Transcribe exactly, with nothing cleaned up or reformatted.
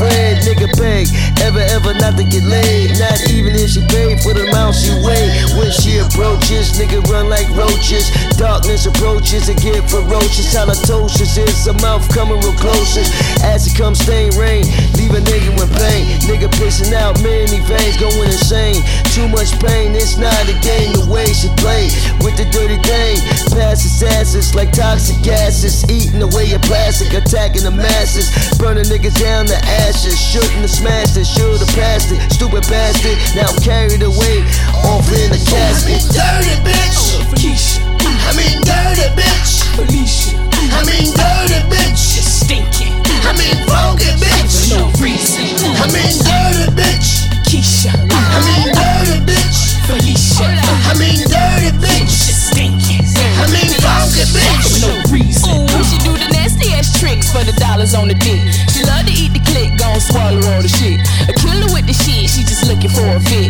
bread, nigga beg. Ever, ever not to get laid. Not even if she paid for the amount she weigh. When she approaches, nigga run like roaches. Darkness approaches and get ferocious. Halitosis is a mouth coming real closest. As it comes stain rain, leave a nigga with pain. Nigga pissing out many veins, going insane. Too much pain, it's not a game. The way she play with the dirty thing. Passes asses like toxic gases. Eating away your plastic, attacking the masses. Burning niggas down to ashes. Shouldn't have smashed it, should've passed it. Stupid bastard, now I'm carried away. Off in the casket. Dirty bitch, Felicia, I mean dirty bitch, Felicia, I mean dirty bitch, stinking, I mean funky bitch, no reason. I mean dirty bitch, Keisha, I mean dirty bitch, Felicia, I mean dirty bitch, stinking, I mean funky bitch. no reason. Ooh, she do the nasty ass tricks for the dollars on the dick. She love to eat the click, gon' swallow all the shit. A killer with the shit, she just looking for a fit.